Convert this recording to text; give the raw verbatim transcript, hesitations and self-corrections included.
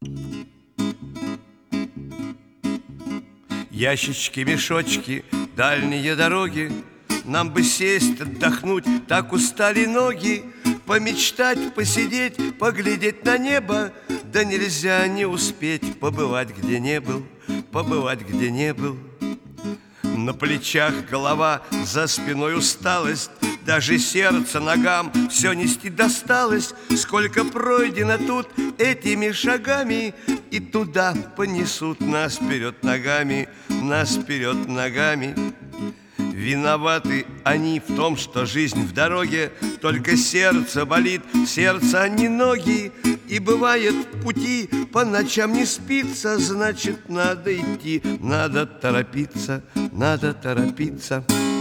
Ящички, мешочки, дальние дороги, нам бы сесть, отдохнуть, так устали ноги. Помечтать, посидеть, поглядеть на небо. Да нельзя не успеть побывать, где не был, побывать, где не был. На плечах голова, за спиной усталость, даже сердце ногам все нести досталось. Сколько пройдено тут этими шагами, и туда понесут нас вперед ногами, нас вперед ногами. Виноваты они в том, что жизнь в дороге, только сердце болит, сердце, а не ноги. И бывает в пути по ночам не спится, значит, надо идти, надо торопиться, надо торопиться.